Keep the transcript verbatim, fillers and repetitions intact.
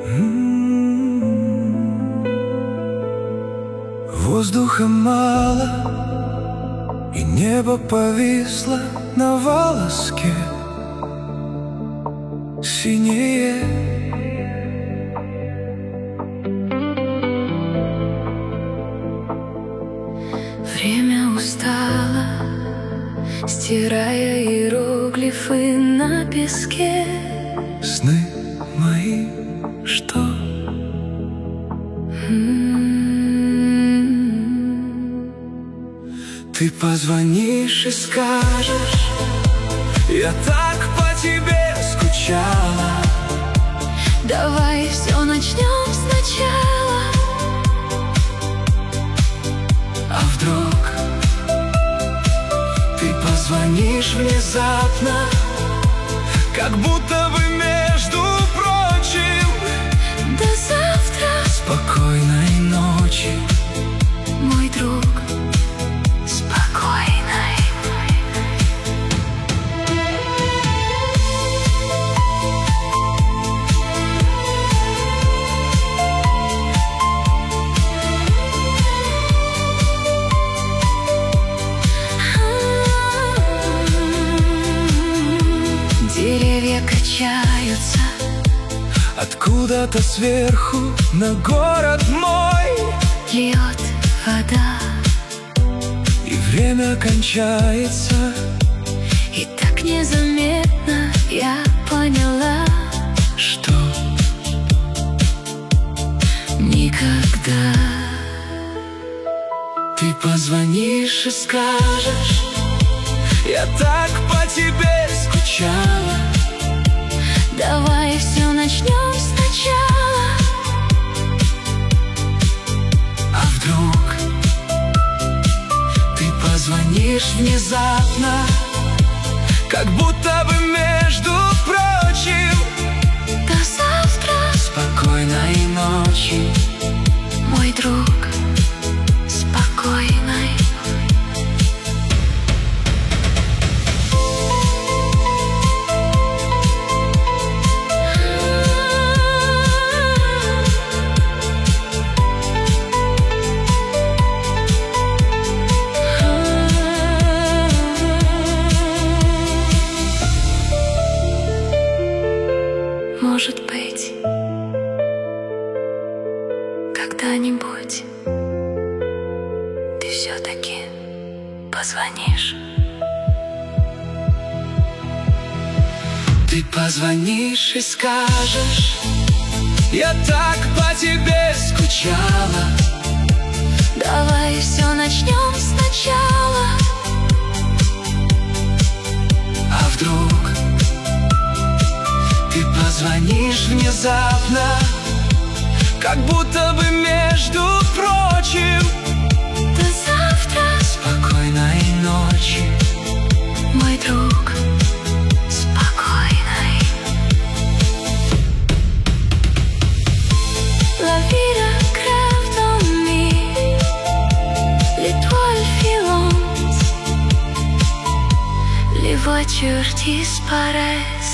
Воздуха мало, и небо повисло на волоске синее. Время устало, стирая иероглифы на песке. Сны мои, что? Ты позвонишь и скажешь: я так по тебе скучала. Давай все начнем сначала. А вдруг ты позвонишь внезапно, как будто бы между прочим: до завтра, спокойной ночи, мой друг, спокойной. Деревья качаются, откуда-то сверху на город мой льет вода, и время кончается. и так незаметно я поняла, что никогда. Ты позвонишь и скажешь: я так по тебе скучала. Давай все начнем сначала. А вдруг ты позвонишь внезапно, как будто бы между прочим: До завтра, спокойной ночи, мой друг, спокойной. Может быть, когда-нибудь ты все-таки позвонишь. Ты позвонишь и скажешь: я так по тебе скучала. Давай все начнем сначала. А вдруг ты позвонишь внезапно, как будто бы между прочим: До завтра, спокойной ночи, мой друг, спокойной. La vida crève en nuit, l'étoile filante, les voitures disparaissent.